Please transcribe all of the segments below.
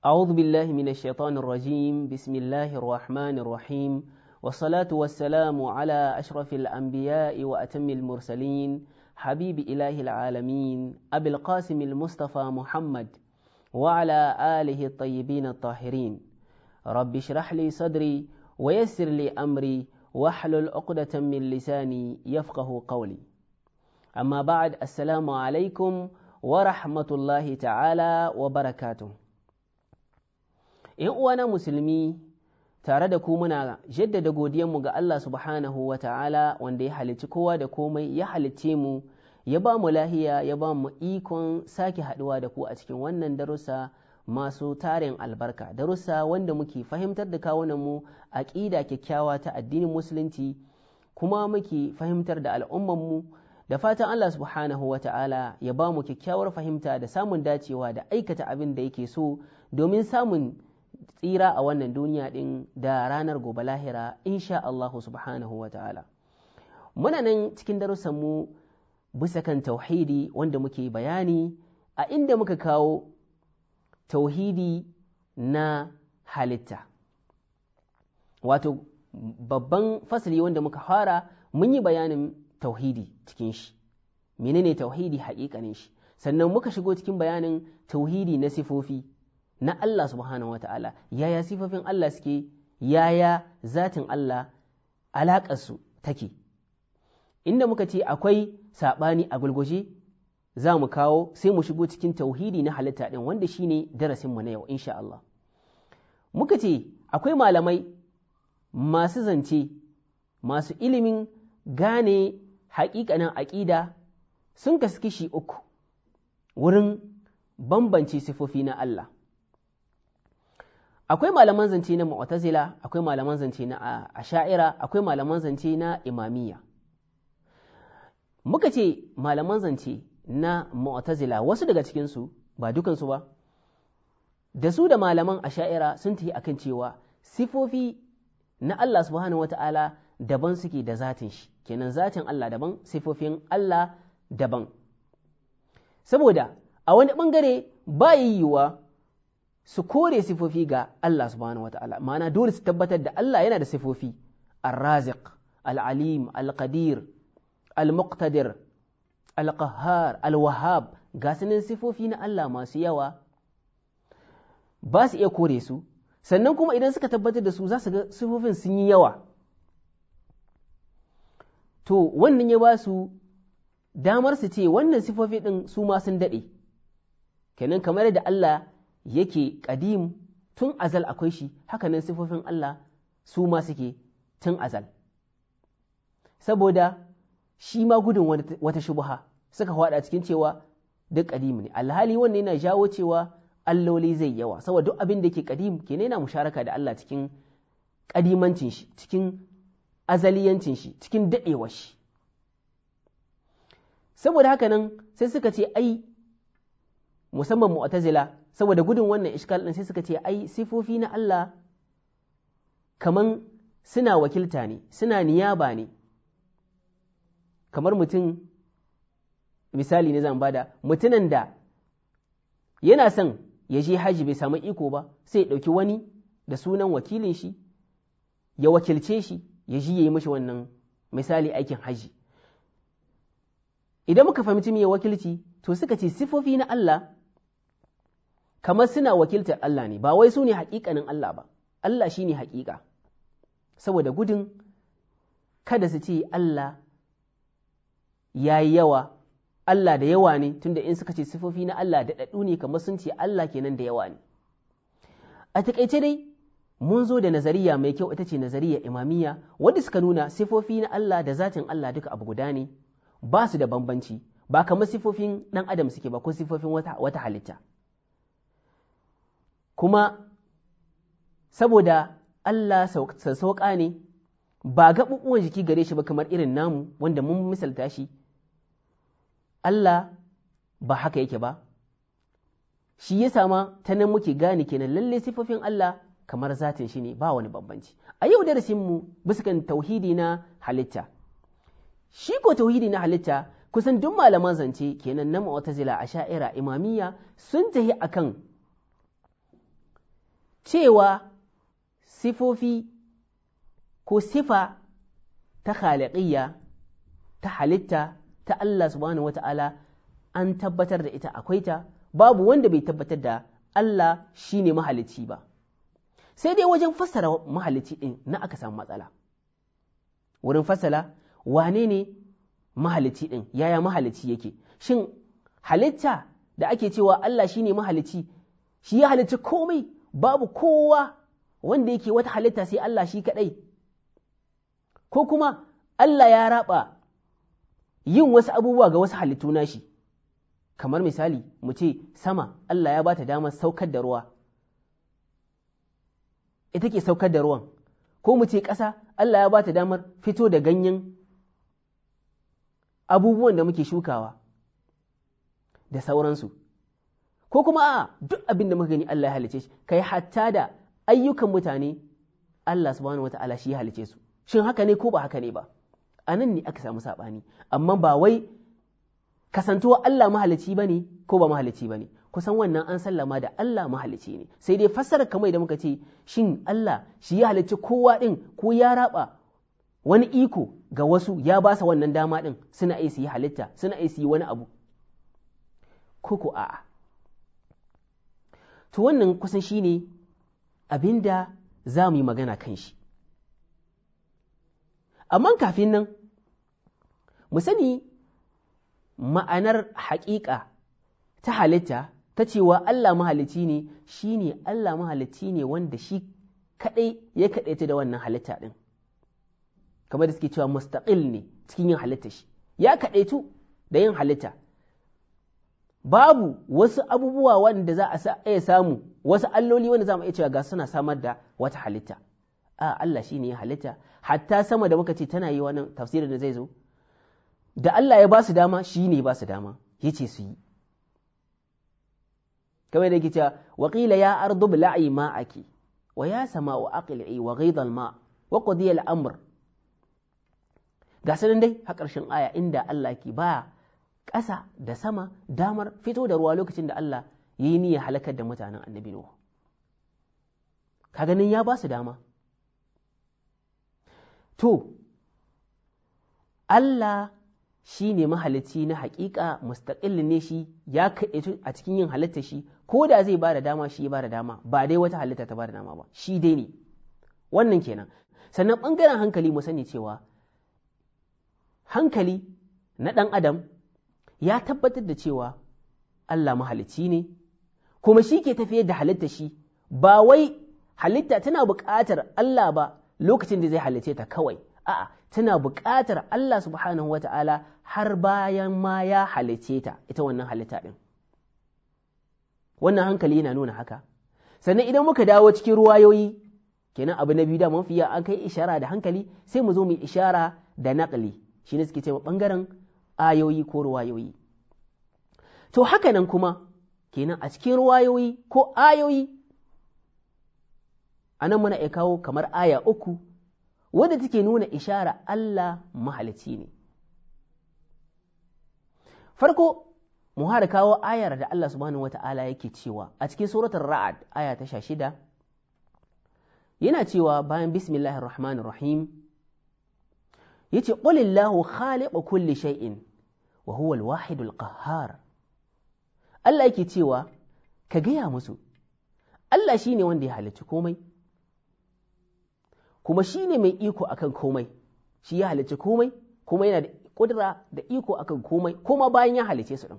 أعوذ بالله من الشيطان الرجيم بسم الله الرحمن الرحيم والصلاة والسلام على أشرف الأنبياء وأتم المرسلين حبيب إله العالمين أبي القاسم المصطفى محمد وعلى آله الطيبين الطاهرين رب اشرح لي صدري ويسر لي أمري واحلل عقدة من لساني يفقه قولي أما بعد السلام عليكم ورحمة الله تعالى وبركاته. ‘Yan uwana musulmi, tare da ku muna jaddada godiyanmu ga Allah subhanahu wa ta'ala wanda ya halicci kowa da komai, ya halicce mu, ya ba mu lahiya, ya ba mu ikon sake haɗuwa da ku a cikin wannan darussa masu tarin albarka, darussa wanda muke fahimtar da kawunanmu aƙida kyakkyawa ta addinin musulunci, kuma muke fahimtar da al'ummanmu, da fatan Allah subhanahu wa ta'ala ya ba mu kyakkyawar fahimta da samun dacewa da aikata abin da yake so domin samun tsira a wannan duniya ɗin da ranar gobe lahira insha Allahu subhanahu wa ta'ala. Muna nan cikin darussanmu bisa kan tauhidi wanda muke bayani a inda muka kawo tauhidi na halitta. Wato babban fasali wanda muka fara mun yi bayanin tauhidi cikin shi. Menene tauhidi haƙiƙanin shi? Sannan muka shigo cikin bayanin tauhidi na sifofi na Allah subhanahu wa ta'ala, yaya sifofin Allah suke, yaya zatin Allah alaƙarsu take. Inda muka ce akwai saɓani a gulguje za mu kawo sai mu shigo cikin tauhidi na halitta ɗin wanda shi ne darasinmu na yau, insha Allah. Muka ce akwai malamai masu zance, masu ilimin gane haƙiƙanin aƙida sun kasu kishi uku wurin bambance sifofi na Allah. Akwai malaman zance na mu'tazila, akwai malaman zance na asha'ira, akwai malaman zance na imamiyya. Muka ce malaman zance na mu'tazila wasu daga cikinsu ba dukansu ba, da su da malaman asha'ira sun tafi akan cewa sifofi na Allah subhanahu wata'ala daban suke da zatin shi, kenan zatin Allah daban, sifofin Allah daban. Saboda a wani ɓangare ba yiwuwa su kore sifofi ga Allah subhanahu wata'ala, ma'ana dole su tabbatar da Allah yana da sifofi, al-raziq, al-alim, al-qadir, al-muqtadir, al-qahhar, al-wahhab, ga sanin sifofi na Allah masu yawa ba su iya kore su, sannan kuma idan suka tabbatar da su za su ga sifofin sun yi yawa, to wannan ya ba su damar su ce wannan sifofi ɗin su ma sun daɗe, kenan kamar da Allah yake ƙadim tun azal akwai shi, hakanan sifofin Allah su ma suke tun azal. Saboda shi ma gudun wata shubuha suka faɗa cikin cewa duk ƙadim ne, alhali wannan yana jawo cewa alloli zai yawa, saboda duk abin da ke ƙadim kenan yana musharaka da Allah cikin ƙadimancin shi, cikin azaliyancin shi, cikin daɗewar shi. Saboda hakanan sai suka ce ai musamman mu'tazila saboda gudun wannan iskal ɗin sai suka ce ai sifofi na Allah kaman suna wakilta ne, suna niyaba ne, kamar mutum, misali ne zan bada, mutumin da yana son ya je haji bai samu iko ba sai ya ɗauki wani da sunan wakilin shi ya wakilce shi ya ji ya yi mashi wannan misali aikin haji. Idan muka fahimci me wakilci, to suka ce sifofi na Allah kamar suna wakiltar Allah ne, ba wai su ne haƙiƙanin Allah ba, Allah shi ne haƙiƙa, saboda gudun kada su ce Allah ya yi yawa, Allah da yawa ne, tunda in suka ce sifofi na Allah da ɗaɗɗu ne kamar sun ce Allah kenan da yawa ne. A taƙaice dai, mun zo da nazariya mai kyau, ita ce nazariya imamiyya, wadda suka nuna sifofi na Allah da zatin Allah duka abu guda ne, ba su da bambanci, ba kamar sifofin ɗan adam suke ba ko sifofin wata halitta. Kuma saboda Allah sassauƙa ne, ba gaɓuɓuwan jiki gare shi ba kamar irin namu wanda mun misalta shi, Allah ba haka yake ba, shi ya sama ta nan muke gane kenan lalle sifofin Allah kamar zatin shi ne, ba wani bambanci. A yau darasinmu bisa kan tauhidi na halitta. Shi ko tauhidi na halitta kusan duk malaman zance kenan na mu'tazila, asha'ira, imamiyya sun tahi akan cewa sifofi ko sifa ta khaliqiyya ta halitta ta Allah subhanahu wata'ala an tabbatar da ita akwai ta, babu wanda bai tabbatar da Allah shine mahalicci ba, sai dai wajen fassara mahalicci din na aka samu matsala. Wurin fassara wane ne mahalicci din, yaya mahalicci yake, shin halitta da ake cewa Allah shine mahalicci, shi ya halicci komai, babu kowa wanda yake wata halitta sai Allah shi kadai, ko kuma Allah ya raba yin wasu abubuwa ga wasu halittu nashi, kamar misali mu ce sama Allah ya ba ta damar saukar da ruwa, ita ke saukar da ruwan, ko mu ce ƙasa Allah ya ba ta damar fito da ganyen abubuwan da muke shukawa da sauransu, ko kuma a duk abin da muka gani Allah ya halice shi, kai hatta da ayyukan mutane Allah subhanahu wata'ala shi ya halice su. Shin haka ne ko ba haka ne ba? A nan ne aka samu saɓani, amma ba wai kasantuwa Allah mahalicci ba ne ko ba mahalicci ba ne, kusan wannan an sallama da Allah mahalicci ne, sai dai fassarar kamar da muka ce shin Allah shi ya halicci kowa ɗin ko ya raba wani iko ga wasu ya ba sa wannan dama ɗin suna iya su yi halitta, suna iya su yi wani abu ko a'a. To wannan kusan shi ne abin da za mu yi magana kan shi. Amma kafin nan, mu sani ma'anar haƙiƙa ta halitta ta cewa Allah mahalicci ne, shi ne Allah mahalicci ne wanda shi kaɗai ya kaɗaita da wannan halitta ɗin, kamar da suke cewa mustaƙil ne cikin yin halitta shi, ya kaɗaitu da yin halitta. Babu wasu abubuwa wanda za a iya samu, wasu alloli wanda za mu iya cewa ga suna samar da wata halitta. Allah shi ne ya halitta, hatta sama da muka ce tana yi wannan tafsirin da zai zo, da Allah ya ba su dama shi ne ba su dama, ya ce su yi. Kamar da yake cewa, waƙila ya ardu bla'i ma'aki, wa ya sama wa aqli'i wa ghaidal ma, wa qudiya al-amr. Ga sanan dai har ƙarshen aya inda Allah ke ba ƙasa da sama damar fito da ruwa lokacin da Allah ya yi niyyar halakar da mutanen annabi Nuhu. Ka ganin ya ba su dama. To, Allah shi ne mahalicci na haƙiƙa, mustaƙil ne shi, ya kaɗaitu a cikin yin halitta shi, ko da zai ba da dama shi ya ba da dama, ba dai wata halitta ta ba da dama ba, shi dai ne. Wannan kenan. Sannan ɓangaren hankali mu sani cewa hankali na ɗan adam ya tabbatar da cewa Allah mahalicci ne, kuma shi ke tafiyar da halitta shi, ba wai halitta tana buƙatar Allah ba lokacin da zai halice ta kawai, a'a tana buƙatar Allah subhanahu wa ta'ala har bayan ma ya halice ta, ita wannan halitta ɗin. Wannan hankali yana nuna haka. Sannan idan muka dawo cikin ruwayoyi, kenan abu na biyu da mafiya an kai ishara da hankali, sai mu zo mu ishara da naƙali, shi ne suke ce ɓangaren ayoyi ko ruwayoyi. To haka nan kuma, kenan a cikin ruwayoyi ko ayoyi, a nan muna iya kawo kamar aya 3, wadda take nuna ishara Allah mahalicci ne. Farko, mu har kawo ayar da Allah subhanahu wata'ala yake cewa a cikin suratul Ra'd aya ta 16, yana cewa bayan bismillahir rahmanir rahim, yace qulillahu khaliqu kulli shay'in wa huwa al-wahidul qahhar. Allah yake cewa ka gaya musu Allah shine wanda ya halicci komai, kuma shi ne mai iko akan komai, shi ya halicci komai, kuma yana da ƙudura da iko akan komai, kuma bayan ya halice su ɗin.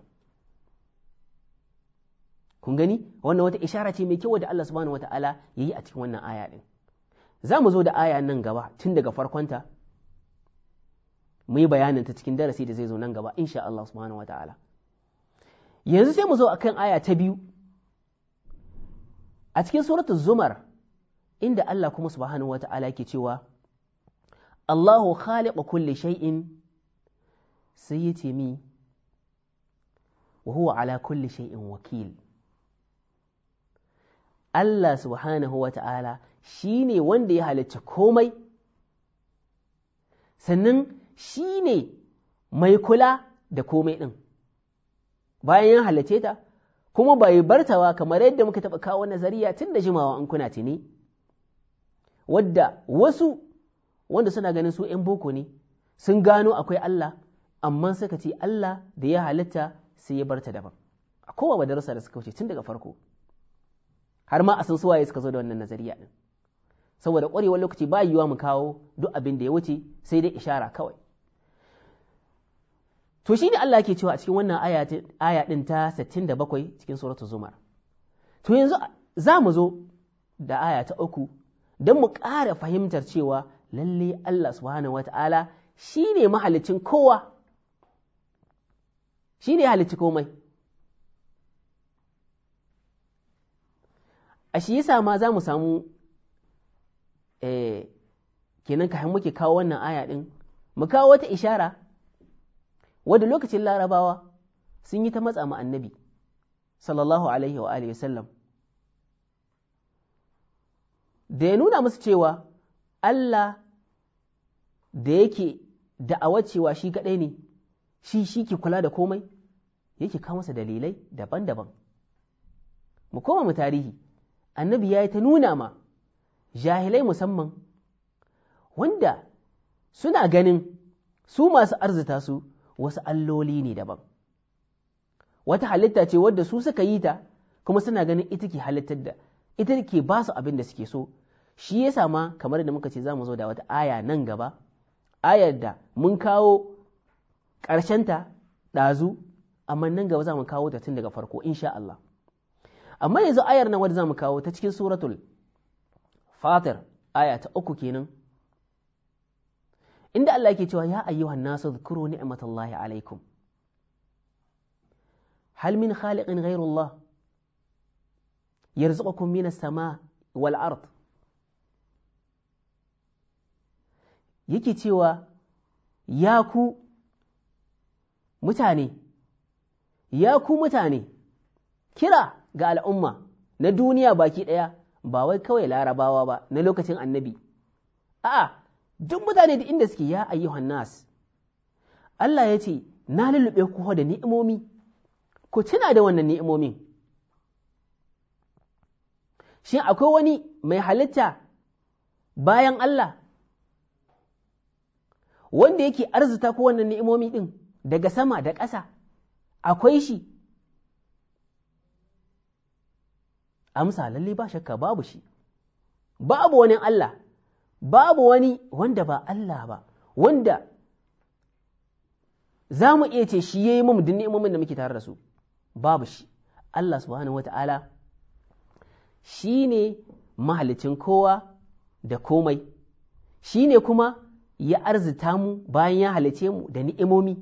Kun gani, wannan wata ishara ce mai kyau da Allah subhanahu wata'ala ya yi a cikin wannan aya ɗin. Za mu zo da aya nan gaba tun daga farkonta, mu yi bayanin ta cikin darasi da zai zo nan gaba, insha Allah subhanahu wata'ala. Yanzu sai mu zo akan aya ta 2 a cikin suratul Zumar, inda Allah kuma subhanahu wa ta'ala yake cewa Allahu khaliqu kulli shay'in, sai yace mi wa huwa ala kulli shay'in wakil. Allah subhanahu wa ta'ala shine wanda ya halicci komai, sannan shine mai kula da komai din. Bayan ya halicce ta kuma bai bartawa kamar yadda muka taɓa kawo nazariya tun da jimawa an kuna tuni, wadda wasu wanda suna ganin su ‘yan boko ne sun gano akwai Allah, amma suka ce Allah da ya halitta sai ya barta daban. A kowa madarasa da suka wuce tun daga farko, har ma a san suwaye suka zo da wannan nazariya ɗin. Saboda ƙwarewar lokaci ba yiwuwa mu kawo duk abin da ya wuce, sai dai ishara kawai. To shi ne Allah ke cewa a cikin wannan aya ɗin ta 67 cikin suratul Zumar. To yanzu za mu zo da aya ta 3 don mu ƙara fahimtar cewa lalle Allah subhanahu wata'ala shi ne mahalicin kowa, shi ne halicci komai. A shi yasa ma za mu samu kenan ka muke kawo wannan aya ɗin, mu kawo wata ishara wadda lokacin larabawa sun yi ta matsa ma annabi sallallahu alaihi wa alihi wasallam da ya nuna musu cewa Allah da yake da'awa cewa shi kaɗai ne, shi ke kula da komai, yake kawo masa dalilai daban-daban. Mu koma mu tarihi, annabi ya yi ta nuna ma jahilai musamman wanda suna ganin su masu arzita su wasu alloli ne daban, wata halitta ce wadda su suka yi ta, kuma suna ganin ita ke halittar da ita ke ba su abin da suke so. Shi ya sama kamar da muka ce za mu zo da wata aya nan gaba, ayar da mun kawo ƙarshenta ɗazu, amma nan gaba za mu kawo ta tun daga farko insha Allah. Amma yanzu ayar nan wadda za mu kawo ta cikin suratul Fatir aya ta 3 kenan, inda Allah yake cewa ya ayyuhan nasu dhkuru ni'matallahi alaikum hal min khaliqin ghayru Allah yarzuqukum minas sama wal ard. Yake cewa ya ku mutane kira ga al'umma na duniya baki ɗaya, ba wai kawai larabawa ba na lokacin annabi, a'a duk mutane da inda suke, ya ayyuhan nas. Allah ya ce na lullube ku da ni'imomi, ku tuna da wannan ni'imomin. Shin akwai wani mai halitta bayan Allah wanda yake arzuta ku wannan ni'imomi ɗin daga sama da ƙasa? Akwai shi? Amsa lalle ba shakka babu shi, babu wani Allah, babu wani wanda ba Allah ba, wanda za mu iya ce shi ya yi mamu duk ni'imomin da muke tare da su, babu shi. Allah subhanahu wata'ala shi ne mahalicin kowa da komai, shi ne kuma ya arzita mu bayan ya halice mu da ni'imomi,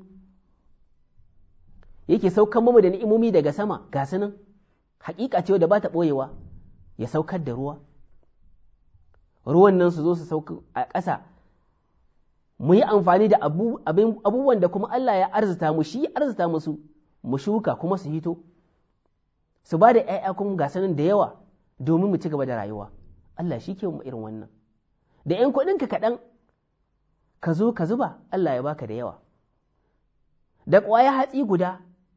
yake saukan mu da ni'imomi daga sama ga sanan hakika ce da ba ta ɓoyewa, ya saukar da ruwan nan su zo su sauka a ƙasa, mu yi amfani da abubuwan da kuma Allah ya arzita mu, shi arzita musu, mu shuka kuma su hito, su ba da ‘ya'ya kuma ga sanin da yawa domin mu ci gaba da rayuwa. Allah shi ke mu irin wannan, da ‘yan kuɗinka kaɗan ka zo ka zuba, Allah ya baka da yawa, da ƙwaya hatsi guda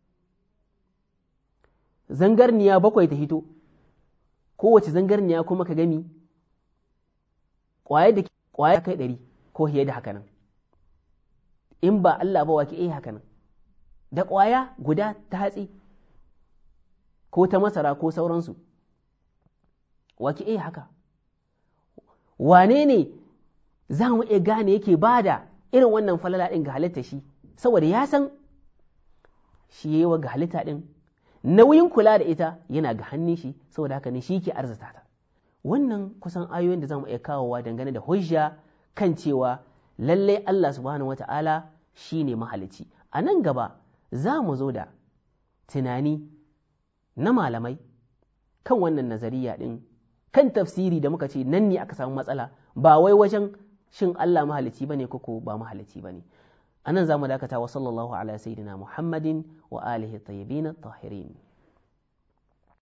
zangarniya 7 ta hito, kowace zangarniya kuma ka gami ƙwaya kai 100 ko fiye da haka nan, in ba Allah ba wake haka nan, da ƙwaya guda ta hatsi ko ta masara ko sauransu, wake haka. Wane ne za mu iya gane yake ba da irin wannan falala ɗin ga halitta shi, saboda ya san shi ya yi wa ga halitta ɗin nauyin kula da ita yana ga hannun shi, saboda haka ne shi ke arzata ta. Wannan kusan ayoyin da za mu iya kawowa dangane da hujja kan cewa lallai Allah subhanahu wata'ala shi ne mahalicci. A nan gaba za mu zo da tunani na malamai kan wannan nazariya ɗin, kan tafsiri da muka ce nan ne aka samu matsala, ba wai wajen shin Allah mahalicci ba ne ko ba mahalicci ba ne. A nan za mu dakata wa sallallahu ala sayyidina Muhammadin wa alihi tayyibin tahirin.